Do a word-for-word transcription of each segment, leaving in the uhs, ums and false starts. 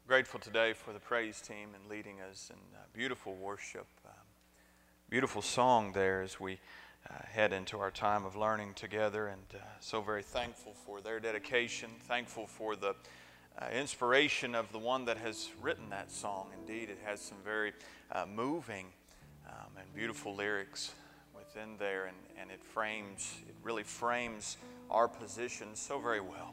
Grateful today for the praise team and leading us in uh, beautiful worship, um, beautiful song there as we uh, head into our time of learning together, and uh, so very thankful for their dedication, thankful for the uh, inspiration of the one that has written that song. Indeed, it has some very uh, moving um, and beautiful lyrics within there, and, and it frames, it really frames our position so very well.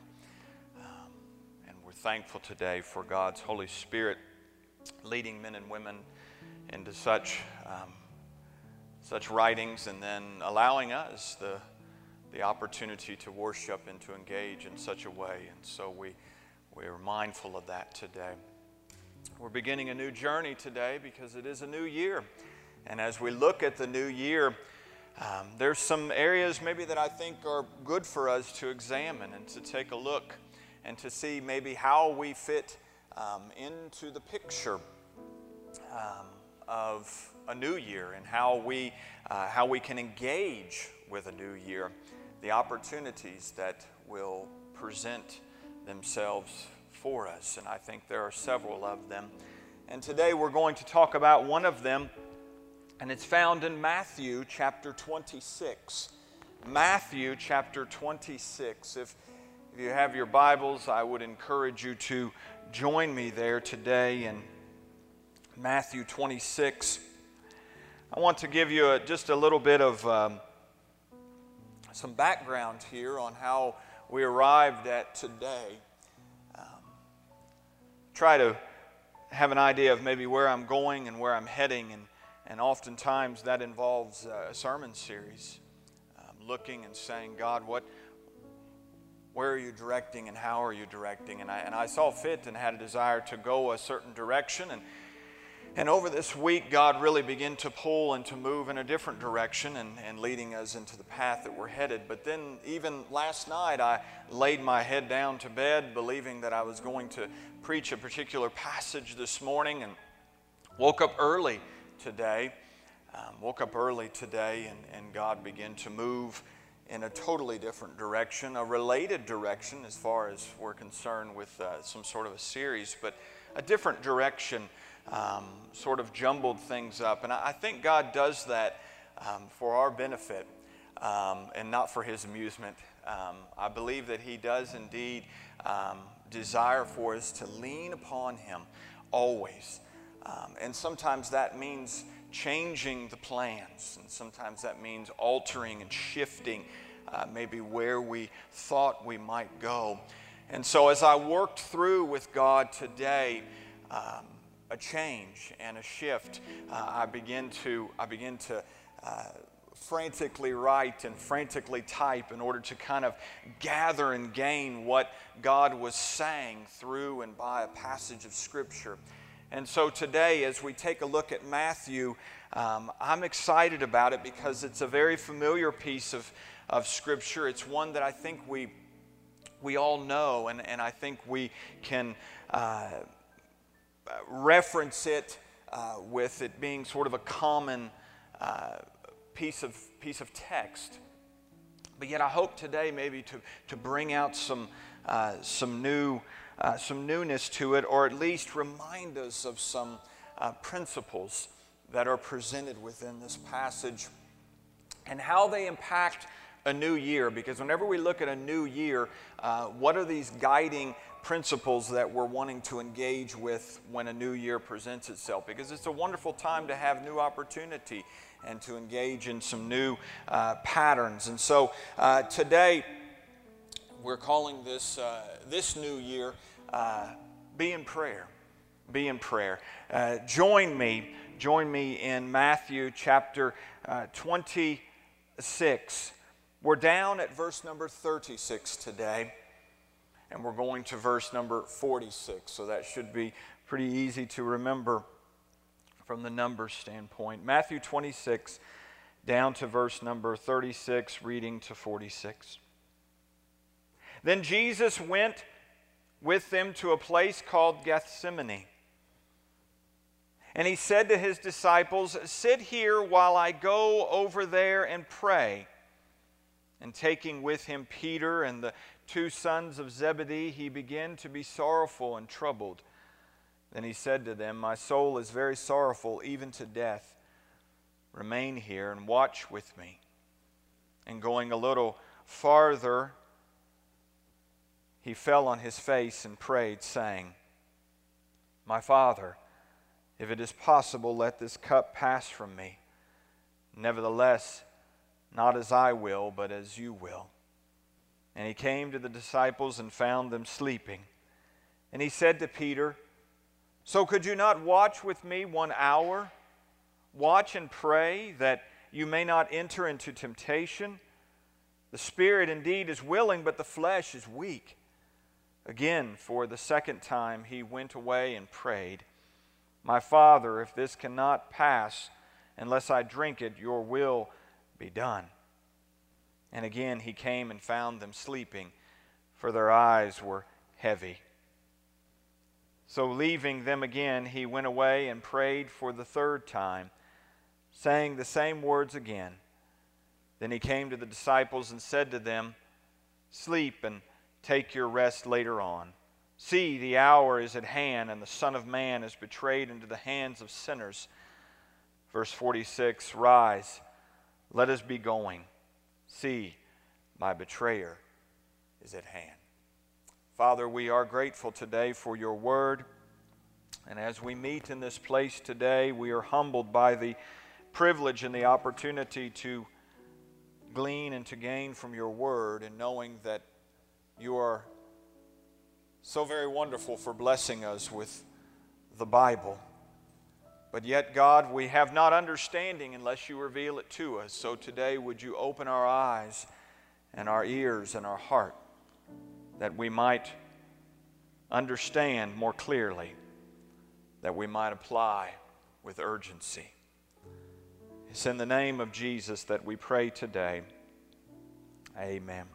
Thankful today for God's Holy Spirit leading men and women into such um, such writings, and then allowing us the the opportunity to worship and to engage in such a way. And so we we are mindful of that today. We're beginning a new journey today because it is a new year, and as we look at the new year, um, there's some areas maybe that I think are good for us to examine and to take a look, and to see maybe how we fit um, into the picture um, of a new year, and how we, uh, how we can engage with a new year, the opportunities that will present themselves for us. And I think there are several of them. And today we're going to talk about one of them, and it's found in Matthew chapter twenty-six. Matthew chapter twenty-six. If If you have your Bibles, I would encourage you to join me there today in Matthew twenty-six. I want to give you a, just a little bit of um, some background here on how we arrived at today. Um, try to have an idea of maybe where I'm going and where I'm heading, and, and oftentimes that involves a sermon series, um, looking and saying, God, what Where are you directing, and how are you directing? And I, and I saw fit and had a desire to go a certain direction. And, and over this week, God really began to pull and to move in a different direction, and, and leading us into the path that we're headed. But then even last night, I laid my head down to bed believing that I was going to preach a particular passage this morning, and woke up early today. Um, woke up early today, and, and God began to move in a totally different direction, a related direction as far as we're concerned with uh, some sort of a series, but a different direction, um, sort of jumbled things up. And I, I think God does that um, for our benefit um, and not for His amusement. Um, I believe that He does indeed um, desire for us to lean upon Him always. Um, and sometimes that means changing the plans, and sometimes that means altering and shifting uh, maybe where we thought we might go. And so as I worked through with God today um, a change and a shift, uh, I begin to I begin to uh, frantically write and frantically type in order to kind of gather and gain what God was saying through and by a passage of Scripture. And so today, as we take a look at Matthew, um, I'm excited about it because it's a very familiar piece of, of Scripture. It's one that I think we we all know, and, and I think we can uh, reference it uh, with it being sort of a common uh, piece of piece of text. But yet I hope today maybe to, to bring out some, uh, some new Uh, some newness to it, or at least remind us of some uh, principles that are presented within this passage and how they impact a new year. Because whenever we look at a new year, uh, what are these guiding principles that we're wanting to engage with when a new year presents itself? Because it's a wonderful time to have new opportunity and to engage in some new uh, patterns. And so uh, today, we're calling this uh, this new year, uh, Be in Prayer. Be in Prayer. Uh, join me, join me in Matthew chapter uh, twenty-six. We're down at verse number thirty-six today, and we're going to verse number forty-six. So that should be pretty easy to remember from the numbers standpoint. Matthew twenty-six, down to verse number thirty-six, reading to forty-six. Then Jesus went with them to a place called Gethsemane. And he said to his disciples, "Sit here while I go over there and pray." And taking with him Peter and the two sons of Zebedee, he began to be sorrowful and troubled. Then he said to them, "My soul is very sorrowful, even to death. Remain here and watch with me." And going a little farther, he fell on his face and prayed, saying, "My Father, if it is possible, let this cup pass from me. Nevertheless, not as I will, but as you will." And he came to the disciples and found them sleeping. And he said to Peter, "So could you not watch with me one hour? Watch and pray that you may not enter into temptation. The spirit indeed is willing, but the flesh is weak." Again, for the second time, he went away and prayed, "My Father, if this cannot pass unless I drink it, your will be done." And again he came and found them sleeping, for their eyes were heavy. So leaving them again, he went away and prayed for the third time, saying the same words again. Then he came to the disciples and said to them, "Sleep and take your rest later on. See, the hour is at hand, and the Son of Man is betrayed into the hands of sinners." Verse forty-six, "Rise, let us be going. See, my betrayer is at hand." Father, we are grateful today for your word. And as we meet in this place today, we are humbled by the privilege and the opportunity to glean and to gain from your word, and knowing that you are so very wonderful for blessing us with the Bible. But yet, God, we have not understanding unless you reveal it to us. So today, would you open our eyes and our ears and our heart, that we might understand more clearly, that we might apply with urgency. It's in the name of Jesus that we pray today. Amen.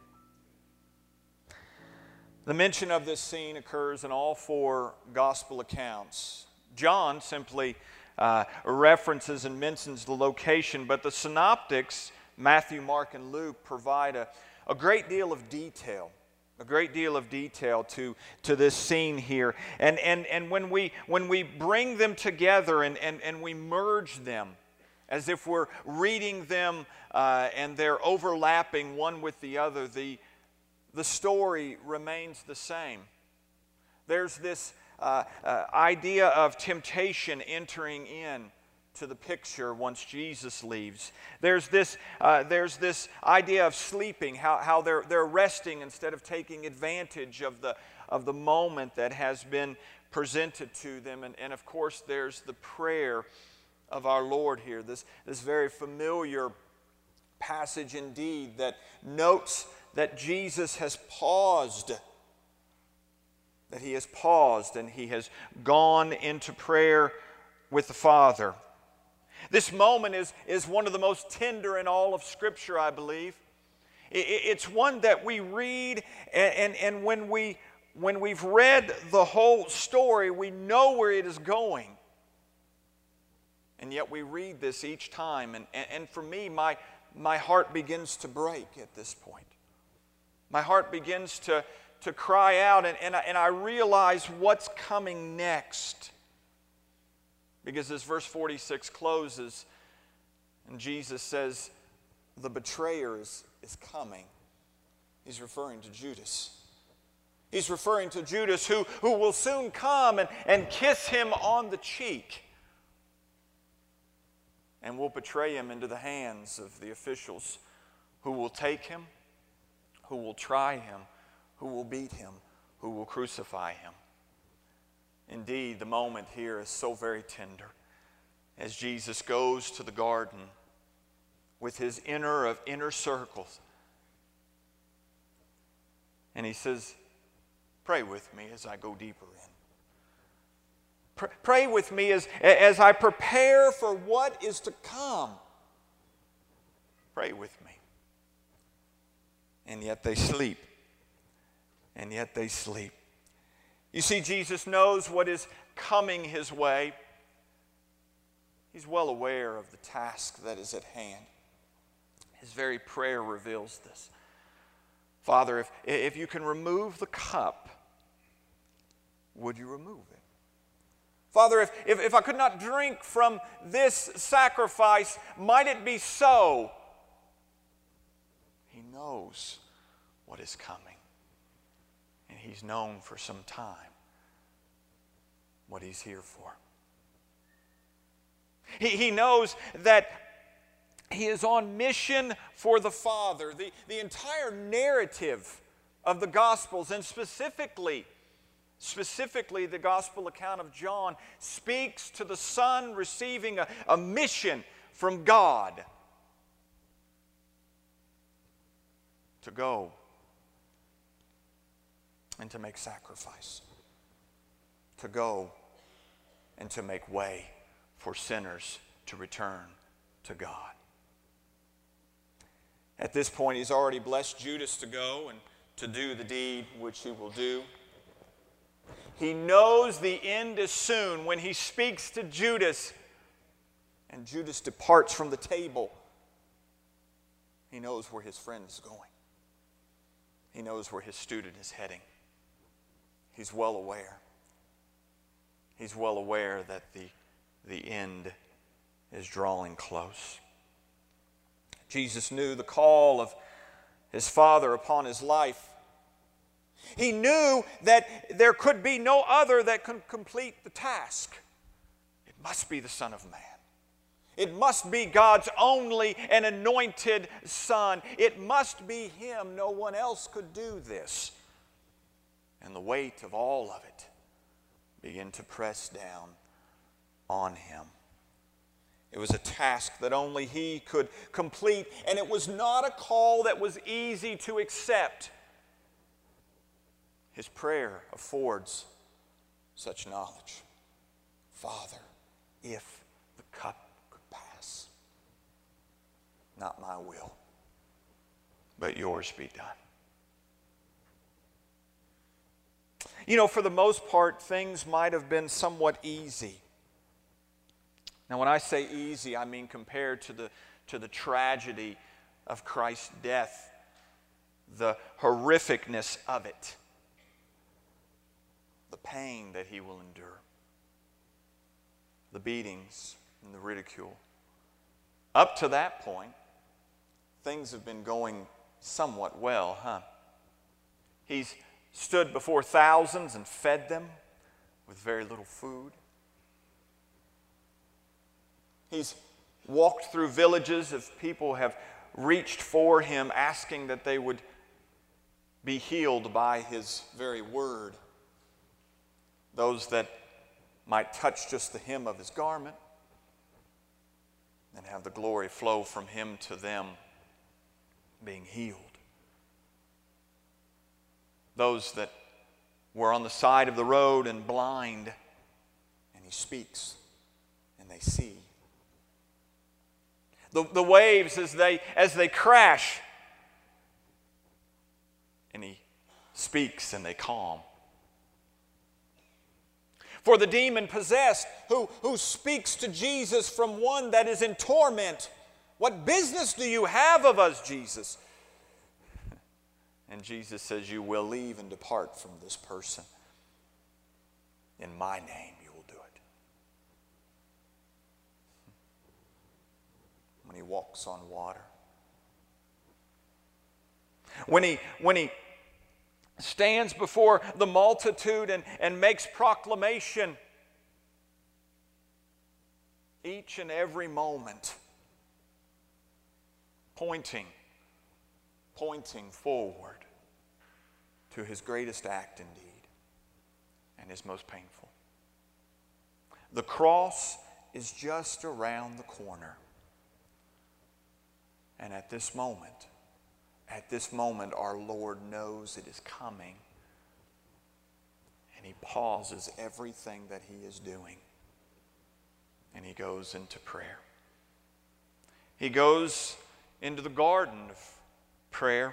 The mention of this scene occurs in all four gospel accounts. John simply uh, references and mentions the location, but the synoptics, Matthew, Mark, and Luke, provide a, a great deal of detail. A great deal of detail to, to this scene here. And, and, and when, we, when we bring them together and, and, and we merge them, as if we're reading them uh, and they're overlapping one with the other, the, the story remains the same. There's this uh, uh, idea of temptation entering in to the picture once Jesus leaves. There's this, uh, there's this idea of sleeping, how, how they're, they're resting instead of taking advantage of the, of the moment that has been presented to them. And, and of course, there's the prayer of our Lord here, this, this very familiar passage indeed that notes that Jesus has paused, that he has paused and he has gone into prayer with the Father. This moment is, is one of the most tender in all of Scripture, I believe. It, it's one that we read, and, and, and when, we, when we've read the whole story, we know where it is going. And yet we read this each time, and, and, and for me, my, my heart begins to break at this point. My heart begins to, to cry out, and, and, I, and I realize what's coming next. Because as verse forty-six closes, and Jesus says, the betrayer is, is coming. He's referring to Judas. He's referring to Judas who, who will soon come and, and kiss him on the cheek. And will betray him into the hands of the officials who will take him, who will try him, who will beat him, who will crucify him. Indeed, the moment here is so very tender as Jesus goes to the garden with his inner of inner circles. And he says, pray with me as I go deeper in. Pr- pray with me as, as I prepare for what is to come. Pray with me. And yet they sleep. And yet they sleep. You see, Jesus knows what is coming his way. He's well aware of the task that is at hand. His very prayer reveals this. Father, if, if you can remove the cup, would you remove it? Father, if, if, if I could not drink from this sacrifice, might it be so? He knows what is coming. And He's known for some time what He's here for. He, he knows that He is on mission for the Father. The, the entire narrative of the Gospels, and specifically, specifically the Gospel account of John, speaks to the Son receiving a, a mission from God to go and to make sacrifice, to go and to make way for sinners to return to God. At this point, He's already blessed Judas to go and to do the deed which He will do. He knows the end is soon when He speaks to Judas and Judas departs from the table. He knows where his friend is going. He knows where his student is heading. He's well aware. He's well aware that the, the end is drawing close. Jesus knew the call of His Father upon His life. He knew that there could be no other that could complete the task. It must be the Son of Man. It must be God's only and anointed Son. It must be Him. No one else could do this. And the weight of all of it began to press down on Him. It was a task that only He could complete, and it was not a call that was easy to accept. His prayer affords such knowledge. Father, if the cup could pass, not my will, but yours be done. You know, for the most part, things might have been somewhat easy. Now, when I say easy, I mean compared to the, to the tragedy of Christ's death, the horrificness of it, the pain that He will endure, the beatings and the ridicule. Up to that point, things have been going somewhat well, huh? He's stood before thousands and fed them with very little food. He's walked through villages as people have reached for Him, asking that they would be healed by His very word. Those that might touch just the hem of His garment and have the glory flow from Him to them, being healed. Those that were on the side of the road and blind, and He speaks and they see. The, the waves as they, as they crash, and He speaks and they calm. For the demon-possessed who, who speaks to Jesus from one that is in torment, what business do you have of us, Jesus? And Jesus says, you will leave and depart from this person. In my name you will do it. When He walks on water. When he, when he stands before the multitude and, and makes proclamation each and every moment, pointing, pointing forward to His greatest act indeed and His most painful. The cross is just around the corner. And at this moment, At this moment, our Lord knows it is coming. And He pauses everything that He is doing. And He goes into prayer. He goes into the garden of prayer.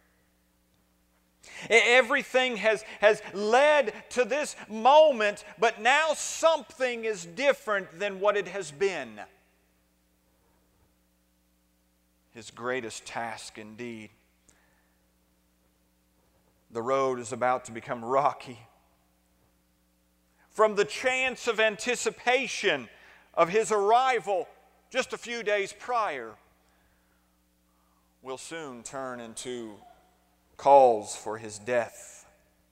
Everything has, has led to this moment, but now something is different than what it has been. His greatest task indeed. The road is about to become rocky. from the chance of anticipation of his arrival just a few days prior will soon turn into calls for his death.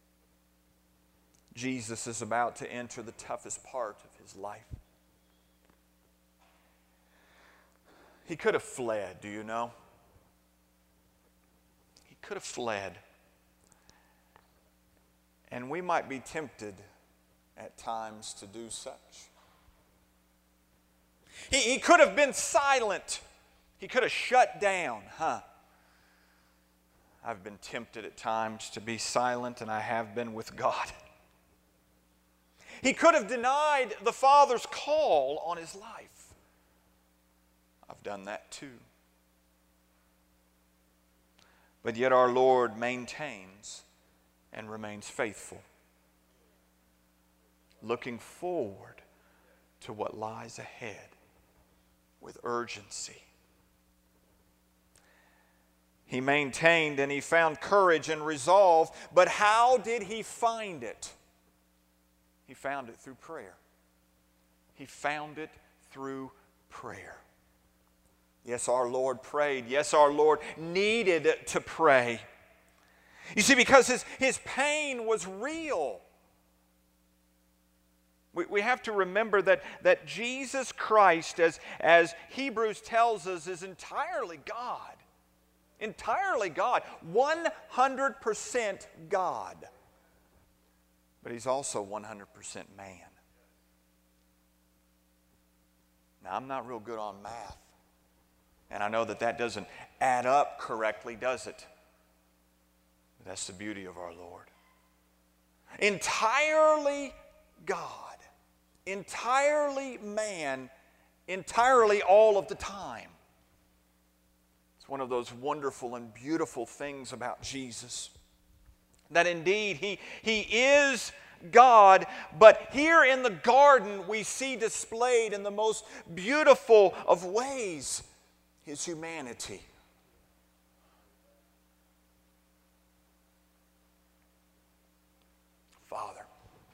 Jesus is about to enter the toughest part of his life. He could have fled, do you know? He could have fled. And we might be tempted at times to do such. He, he could have been silent. He could have shut down, huh? I've been tempted at times to be silent, and I have been with God. He could have denied the Father's call on his life. I've done that too. But yet our Lord maintains and remains faithful, looking forward to what lies ahead with urgency. He maintained and he found courage and resolve, but how did he find it? He found it through prayer. He found it through prayer. Yes, our Lord prayed. Yes, our Lord needed to pray. You see, because his, his pain was real. We, we have to remember that, that Jesus Christ, as, as Hebrews tells us, is entirely God. Entirely God. one hundred percent God. But he's also one hundred percent man. Now, I'm not real good on math. And I know that that doesn't add up correctly, does it? But that's the beauty of our Lord. Entirely God. Entirely man. Entirely all of the time. It's one of those wonderful and beautiful things about Jesus. That indeed He, he is God, but here in the garden we see displayed in the most beautiful of ways His humanity. Father,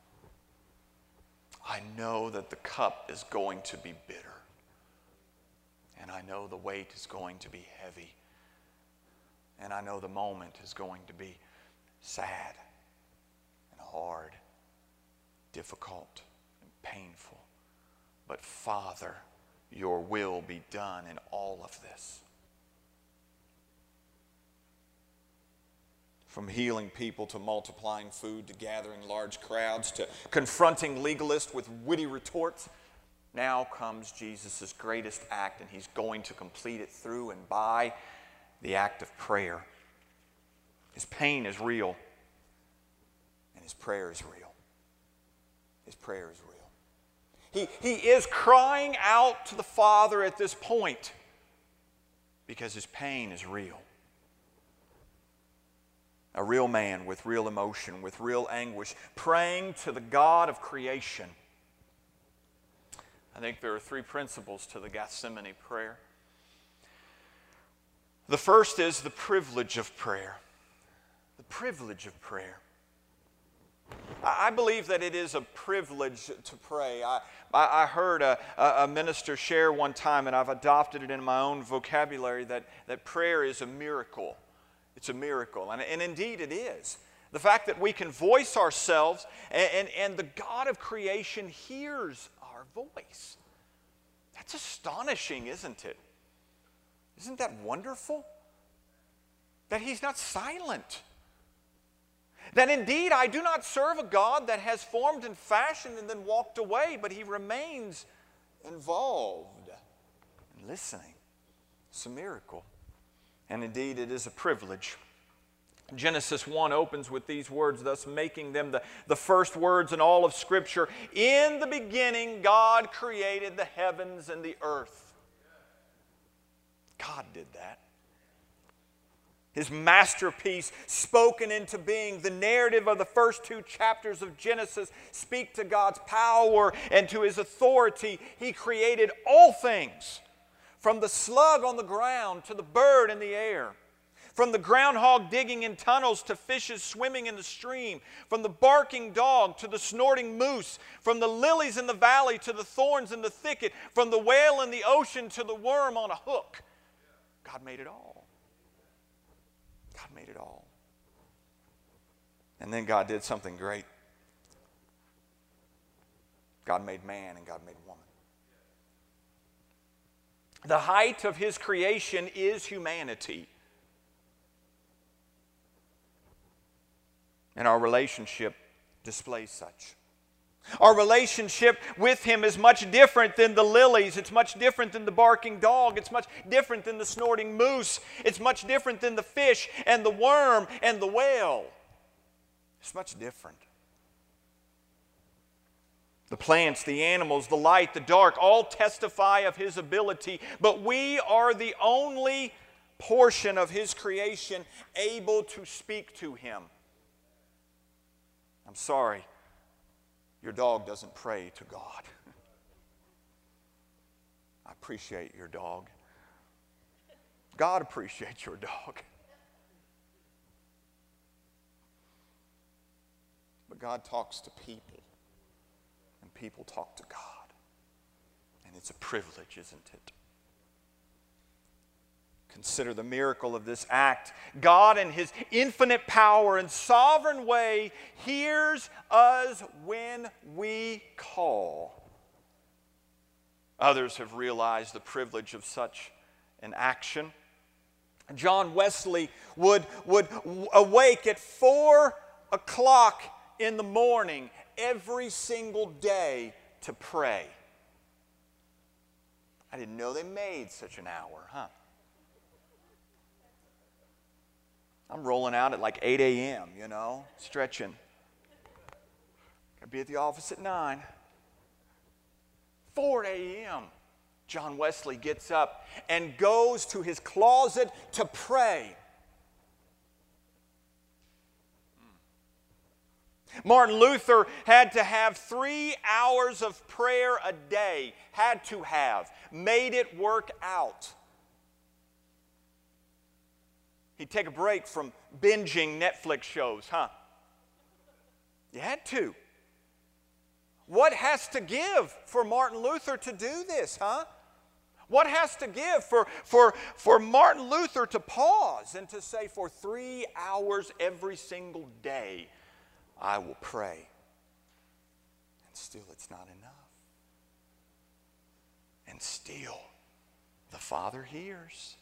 I know that the cup is going to be bitter. And I know the weight is going to be heavy. And I know the moment is going to be sad and hard, difficult and painful. But Father, your will be done in all of this. From healing people to multiplying food to gathering large crowds to confronting legalists with witty retorts, now comes Jesus' greatest act, and He's going to complete it through and by the act of prayer. His pain is real, and His prayer is real. His prayer is real. He, he is crying out to the Father at this point because His pain is real. A real man with real emotion, with real anguish, praying to the God of creation. I think there are three principles to the Gethsemane prayer. The first is the privilege of prayer. The privilege of prayer. I believe that it is a privilege to pray. I, I heard a, a minister share one time, and I've adopted it in my own vocabulary, that, that prayer is a miracle. It's a miracle, and, and indeed it is. The fact that we can voice ourselves, and, and, and the God of creation hears our voice. That's astonishing, isn't it? Isn't that wonderful? That He's not silent. That indeed I do not serve a God that has formed and fashioned and then walked away, but He remains involved and listening. It's a miracle. And indeed it is a privilege. Genesis one opens with these words, thus making them the, the first words in all of Scripture. In the beginning, God created the heavens and the earth. God did that. His masterpiece spoken into being. The narrative of the first two chapters of Genesis speak to God's power and to His authority. He created all things, from the slug on the ground to the bird in the air, From the groundhog digging in tunnels to fishes swimming in the stream, from the barking dog to the snorting moose, from the lilies in the valley to the thorns in the thicket, from the whale in the ocean to the worm on a hook. God made it all. God made it all. And then God did something great. God made man and God made woman. The height of His creation is humanity. And our relationship displays such. Our relationship with Him is much different than the lilies. It's much different than the barking dog. It's much different than the snorting moose. It's much different than the fish and the worm and the whale. It's much different. The plants, the animals, the light, the dark, all testify of His ability, but we are the only portion of His creation able to speak to Him. I'm sorry, your dog doesn't pray to God. I appreciate your dog. God appreciates your dog. But God talks to people, and people talk to God. And it's a privilege, isn't it? Consider the miracle of this act. God, in His infinite power and sovereign way, hears us when we call. Others have realized the privilege of such an action. John Wesley would, would awake at four o'clock in the morning every single day to pray. I didn't know they made such an hour, huh? I'm rolling out at like eight a.m., you know, stretching. Gotta be at the office at nine. four a.m. John Wesley gets up and goes to his closet to pray. Martin Luther had to have three hours of prayer a day. Had to have. Made it work out. He'd take a break from binging Netflix shows, huh? You had to. What has to give for Martin Luther to do this, huh? What has to give for, for, for Martin Luther to pause and to say, for three hours every single day, I will pray. And still it's not enough. And still the Father hears.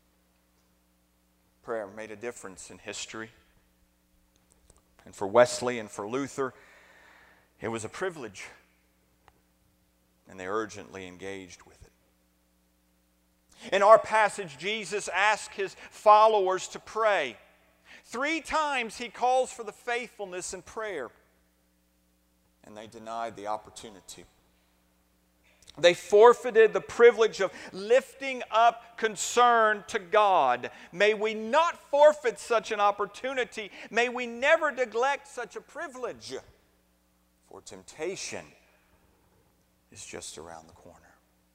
Prayer made a difference in history. And for Wesley and for Luther, it was a privilege. And they urgently engaged with it. In our passage, Jesus asked His followers to pray. Three times He calls for the faithfulness in prayer. And they denied the opportunity. They forfeited the privilege of lifting up concern to God. May we not forfeit such an opportunity. May we never neglect such a privilege. For temptation is just around the corner.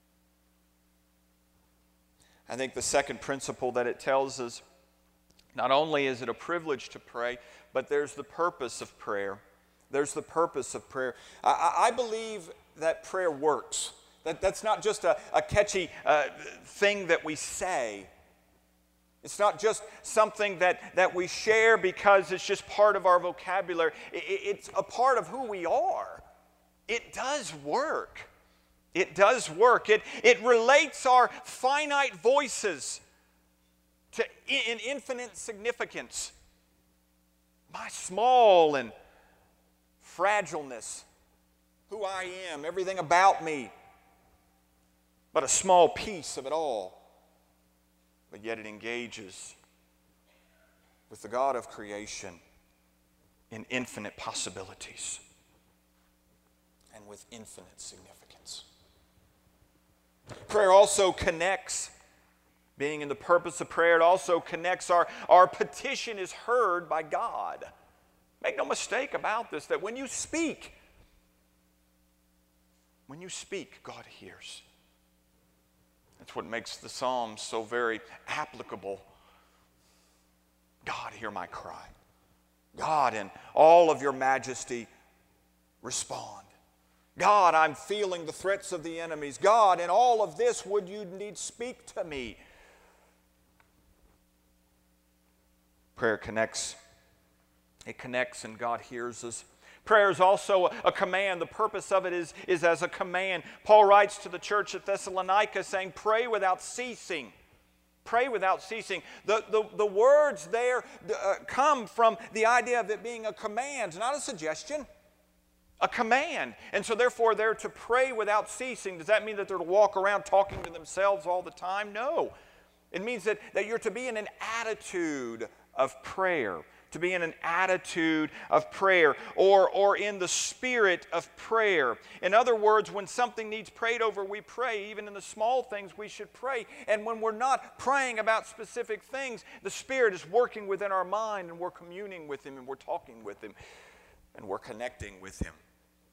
I think the second principle that it tells us, not only is it a privilege to pray, but there's the purpose of prayer. There's the purpose of prayer. I, I believe that prayer works. That, that's not just a, a catchy uh, thing that we say. It's not just something that, that we share because it's just part of our vocabulary. It, it's a part of who we are. It does work. It does work. It, it relates our finite voices to in infinite significance. My small and fragileness, who I am, everything about me, but a small piece of it all. But yet it engages with the God of creation in infinite possibilities and with infinite significance. Prayer also connects, being in the purpose of prayer, it also connects our, our petition is heard by God. Make no mistake about this, that when you speak, when you speak, God hears. That's what makes the Psalms so very applicable. God, hear my cry. God, in all of your majesty, respond. God, I'm feeling the threats of the enemies. God, in all of this, would you indeed speak to me? Prayer connects. It connects and God hears us. Prayer is also a command. The purpose of it is, is as a command. Paul writes to the church at Thessalonica saying, pray without ceasing. Pray without ceasing. The, the, the words there uh, come from the idea of it being a command, not a suggestion. A command. And so therefore they're to pray without ceasing. Does that mean that they're to walk around talking to themselves all the time? No. It means that, that you're to be in an attitude of prayer. To be in an attitude of prayer, or, or in the spirit of prayer. In other words, when something needs prayed over, we pray. Even in the small things, we should pray. And when we're not praying about specific things, the Spirit is working within our mind, and we're communing with Him, and we're talking with Him, and we're connecting with Him.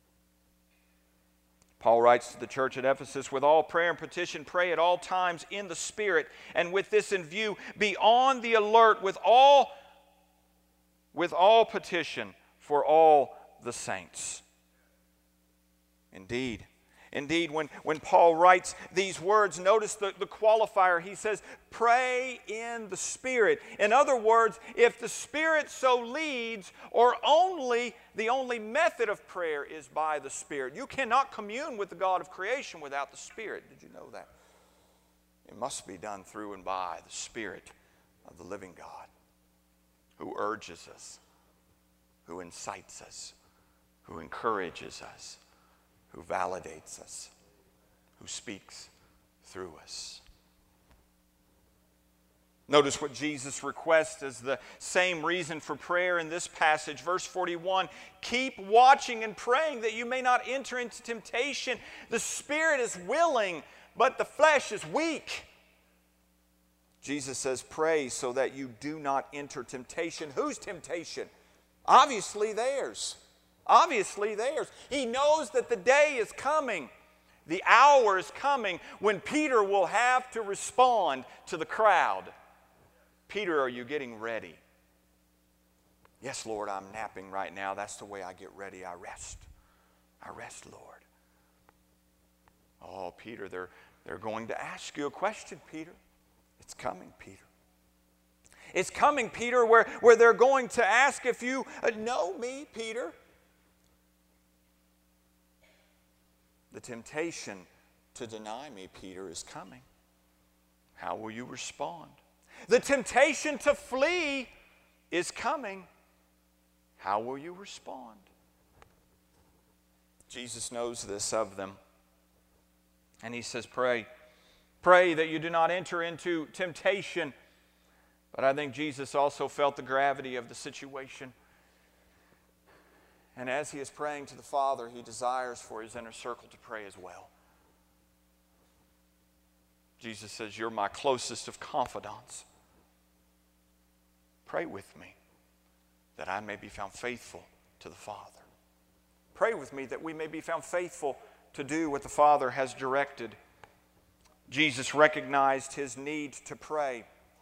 Paul writes to the church at Ephesus, with all prayer and petition, pray at all times in the Spirit, and with this in view, be on the alert with all with all petition for all the saints. Indeed, indeed, when, when Paul writes these words, notice the, the qualifier. He says, pray in the Spirit. In other words, if the Spirit so leads, or only, the only method of prayer is by the Spirit. You cannot commune with the God of creation without the Spirit. Did you know that? It must be done through and by the Spirit of the living God, who urges us, who incites us, who encourages us, who validates us, who speaks through us. Notice what Jesus requests as the same reason for prayer in this passage. Verse forty-one, keep watching and praying that you may not enter into temptation. The spirit is willing, but the flesh is weak. Jesus says, pray so that you do not enter temptation. Whose temptation? Obviously theirs. Obviously theirs. He knows that the day is coming. The hour is coming when Peter will have to respond to the crowd. Peter, are you getting ready? Yes, Lord, I'm napping right now. That's the way I get ready. I rest. I rest, Lord. Oh, Peter, they're, they're going to ask you a question, Peter. It's coming, Peter. It's coming, Peter, where, where they're going to ask if you know me, Peter. The temptation to deny me, Peter, is coming. How will you respond? The temptation to flee is coming. How will you respond? Jesus knows this of them. And He says, pray. Pray that you do not enter into temptation. But I think Jesus also felt the gravity of the situation. And as He is praying to the Father, He desires for His inner circle to pray as well. Jesus says, you're my closest of confidants. Pray with me that I may be found faithful to the Father. Pray with me that we may be found faithful to do what the Father has directed. Jesus recognized His need to pray.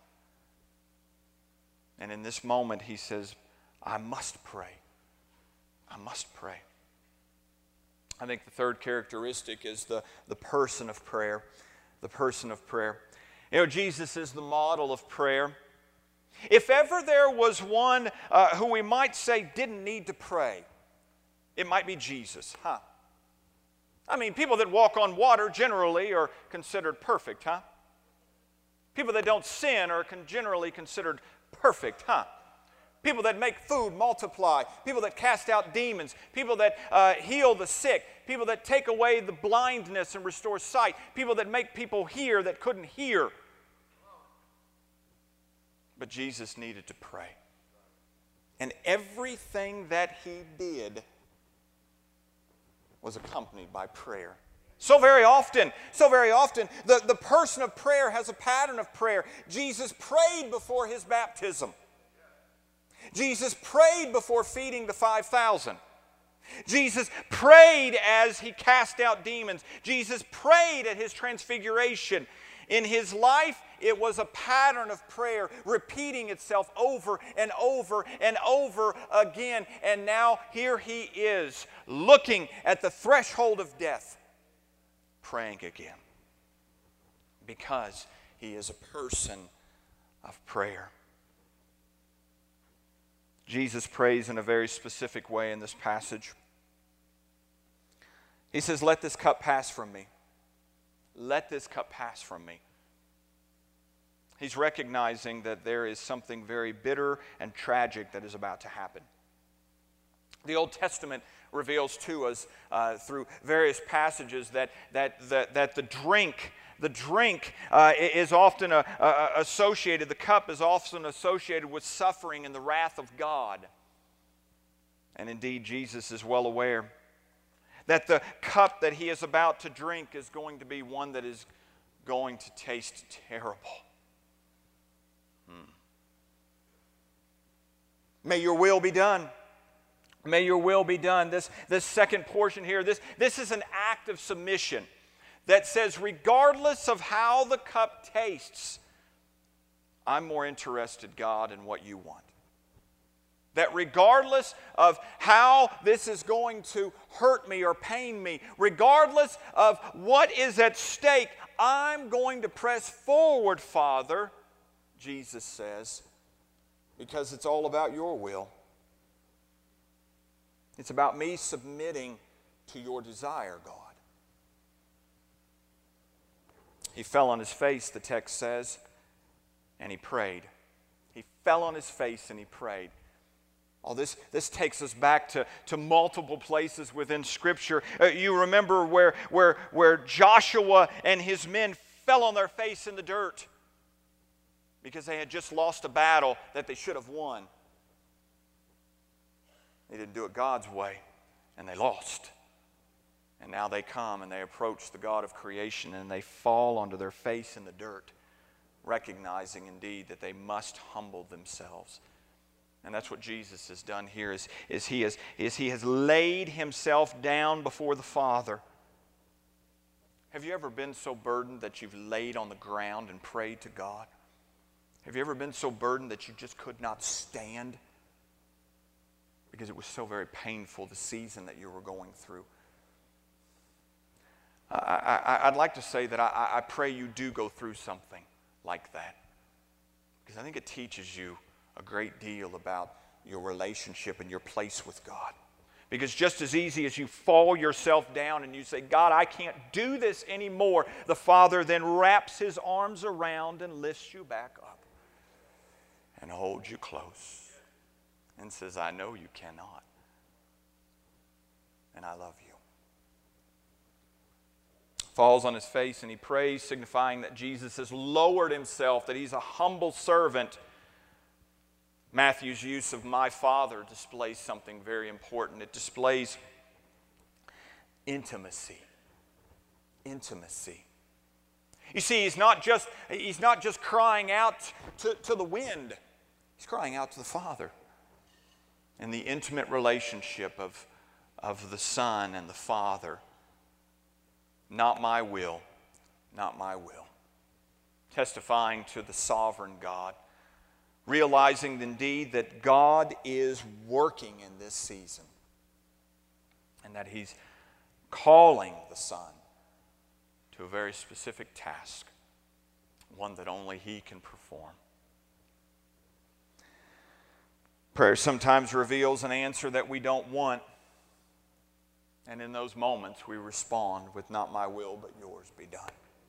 And in this moment, He says, I must pray. I must pray. I think the third characteristic is the, the person of prayer. The person of prayer. You know, Jesus is the model of prayer. If ever there was one uh, who we might say didn't need to pray, it might be Jesus, huh? I mean, people that walk on water generally are considered perfect, huh? People that don't sin are con- generally considered perfect, huh? People that make food multiply, people that cast out demons, people that uh, heal the sick, people that take away the blindness and restore sight, people that make people hear that couldn't hear. But Jesus needed to pray. And everything that He did was accompanied by prayer. So very often, so very often, the, the person of prayer has a pattern of prayer. Jesus prayed before His baptism. Jesus prayed before feeding the five thousand. Jesus prayed as He cast out demons. Jesus prayed at His transfiguration. In his life, it was a pattern of prayer repeating itself over and over and over again. And now here he is, looking at the threshold of death, praying again. Because he is a person of prayer. Jesus prays in a very specific way in this passage. He says, "Let this cup pass from me. Let this cup pass from me." He's recognizing that there is something very bitter and tragic that is about to happen. The Old Testament reveals to us uh, through various passages that, that, that, that the drink, the drink uh, is often a, a, associated, the cup is often associated with suffering and the wrath of God. And indeed, Jesus is well aware that the cup that he is about to drink is going to be one that is going to taste terrible. Hmm. May your will be done. May your will be done. This, this second portion here, this, this is an act of submission that says, regardless of how the cup tastes, I'm more interested, God, in what you want. That regardless of how this is going to hurt me or pain me, regardless of what is at stake, I'm going to press forward, Father, Jesus says, because it's all about your will. It's about me submitting to your desire, God. He fell on his face, the text says, and he prayed. He fell on his face and he prayed. Oh, this, this takes us back to, to multiple places within Scripture. Uh, you remember where, where, where Joshua and his men fell on their face in the dirt because they had just lost a battle that they should have won. They didn't do it God's way, and they lost. And now they come and they approach the God of creation and they fall onto their face in the dirt, recognizing indeed that they must humble themselves. And that's what Jesus has done here, is, is, he has, is he has laid himself down before the Father. Have you ever been so burdened that you've laid on the ground and prayed to God? Have you ever been so burdened that you just could not stand because it was so very painful, the season that you were going through? I, I, I'd like to say that I, I pray you do go through something like that, because I think it teaches you a great deal about your relationship and your place with God. Because just as easy as you fall yourself down and you say, God, I can't do this anymore, the Father then wraps his arms around and lifts you back up and holds you close and says, I know you cannot, and I love you. Falls on his face and he prays, signifying that Jesus has lowered himself, that he's a humble servant. Matthew's use of my Father displays something very important. It displays intimacy. Intimacy. You see, he's not just, he's not just crying out to, to the wind. He's crying out to the Father. And the intimate relationship of, of the Son and the Father. Not my will, not my will. Testifying to the sovereign God. Realizing indeed that God is working in this season and that he's calling the Son to a very specific task, one that only he can perform. Prayer sometimes reveals an answer that we don't want, and in those moments we respond with not my will but yours be done.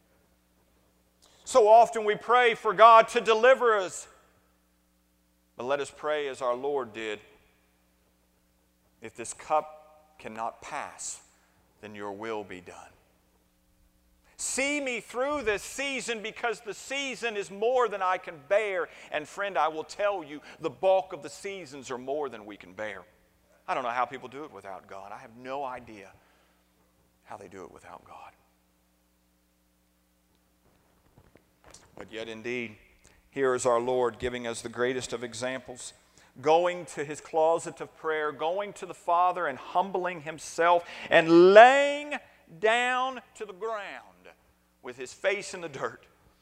So often we pray for God to deliver us. But let us pray as our Lord did. If this cup cannot pass, then your will be done. See me through this season, because the season is more than I can bear. And friend, I will tell you, the bulk of the seasons are more than we can bear. I don't know how people do it without God. I have no idea how they do it without God. But yet indeed, here is our Lord giving us the greatest of examples, going to his closet of prayer, going to the Father and humbling himself and laying down to the ground with his face in the dirt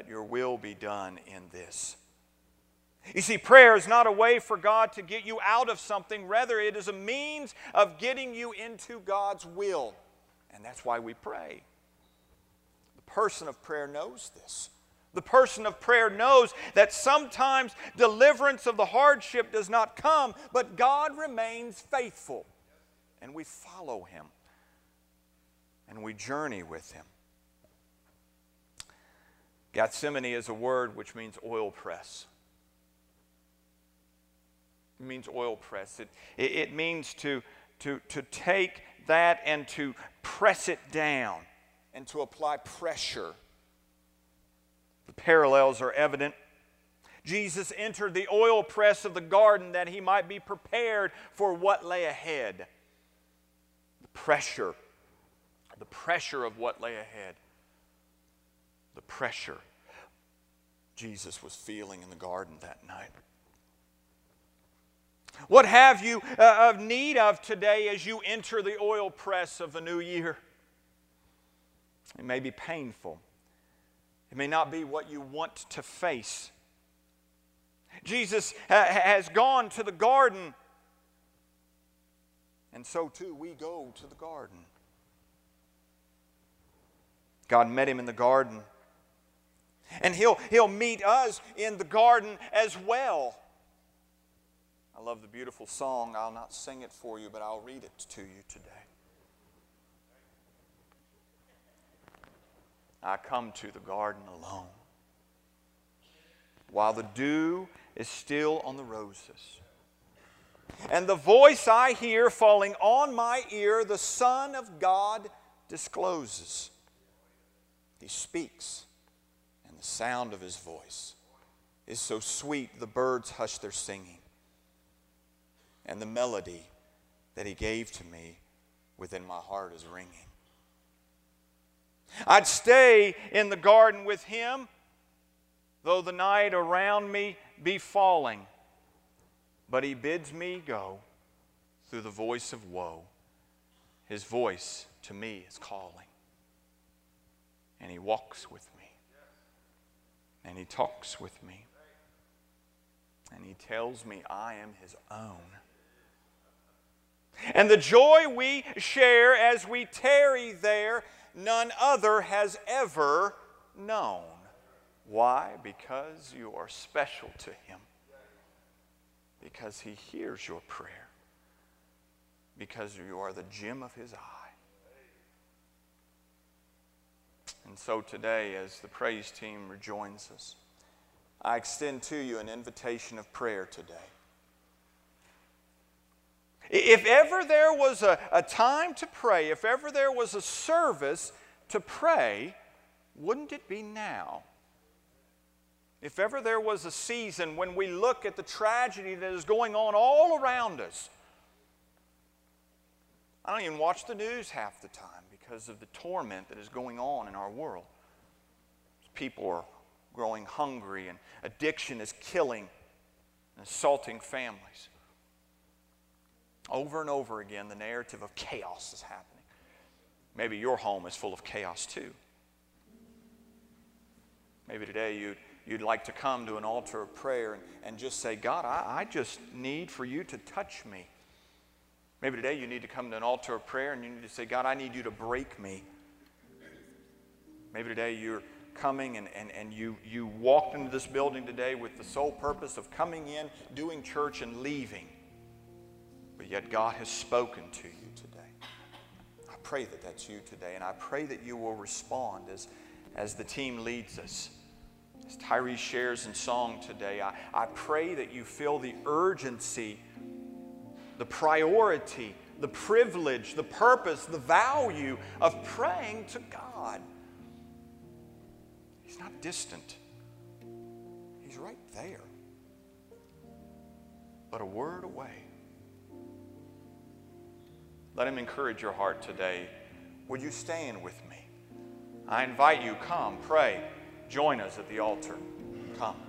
let your will be done in this. You see, prayer is not a way for God to get you out of something. Rather, it is a means of getting you into God's will. And that's why we pray. The person of prayer knows this. The person of prayer knows that sometimes deliverance of the hardship does not come, but God remains faithful. And we follow Him. And we journey with Him. Gethsemane is a word which means oil press. It means oil press. It, it, it means to, to, to take that and to press it down and to apply pressure. The parallels are evident. Jesus entered the oil press of the garden that He might be prepared for what lay ahead. The pressure, the pressure of what lay ahead. The pressure Jesus was feeling in the garden that night. What have you uh, of need of today as you enter the oil press of the new year? It may be painful. It may not be what you want to face. Jesus ha- has gone to the garden, and so too we go to the garden. God met Him in the garden, and He'll, he'll meet us in the garden as well. I love the beautiful song. I'll not sing it for you, but I'll read it to you today. I come to the garden alone, while the dew is still on the roses. And the voice I hear falling on my ear, the Son of God discloses. He speaks, and the sound of His voice is so sweet the birds hush their singing. And the melody that He gave to me within my heart is ringing. I'd stay in the garden with Him, though the night around me be falling. But He bids me go through the voice of woe. His voice to me is calling. And He walks with me. And He talks with me. And He tells me I am His own. And the joy we share as we tarry there, none other has ever known. Why? Because you are special to Him. Because He hears your prayer. Because you are the gem of His eye. And so today, as the praise team rejoins us, I extend to you an invitation of prayer today. If ever there was a, a time to pray, if ever there was a service to pray, wouldn't it be now? If ever there was a season when we look at the tragedy that is going on all around us, I don't even watch the news half the time because of the torment that is going on in our world. People are growing hungry and addiction is killing and assaulting families. Over and over again, the narrative of chaos is happening. Maybe your home is full of chaos too. Maybe today you'd, you'd like to come to an altar of prayer and, and just say, God, I, I just need for you to touch me. Maybe today you need to come to an altar of prayer and you need to say, God, I need you to break me. Maybe today you're coming and, and, and you, you walked into this building today with the sole purpose of coming in, doing church, and leaving. But yet God has spoken to you today. I pray that that's you today, and I pray that you will respond as, as the team leads us. As Tyree shares in song today, I, I pray that you feel the urgency, the priority, the privilege, the purpose, the value of praying to God. He's not distant. He's right there. But a word away. Let Him encourage your heart today. Would you stand with me? I invite you, come, pray. Join us at the altar. Come.